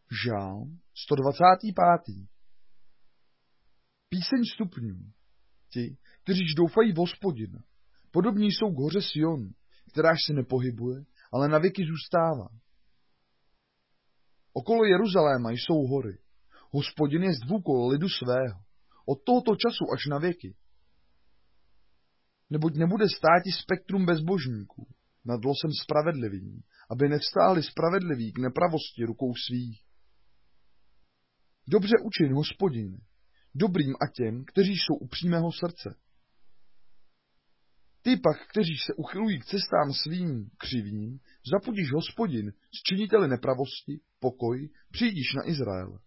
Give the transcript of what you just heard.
Žálm 125. Píseň stupňů. Ti, kteříž doufají v Hospodina, podobní jsou k hoře Sion, kteráž se nepohybuje, ale navěky zůstává. Okolo Jeruzaléma jsou hory. Hospodin je vůkol lidu svého, od tohoto času až na věky. Neboť nebude státi spektrum bezbožníků nad losem spravedlivým, aby nevstáhli spravedliví k nepravosti rukou svých. Dobře učin, Hospodine, dobrým a těm, kteří jsou upřímného srdce. Ty pak, kteří se uchylují k cestám svým křivým, zapudíš, Hospodin, s činiteli nepravosti, pokoj, přijdíš na Izrael.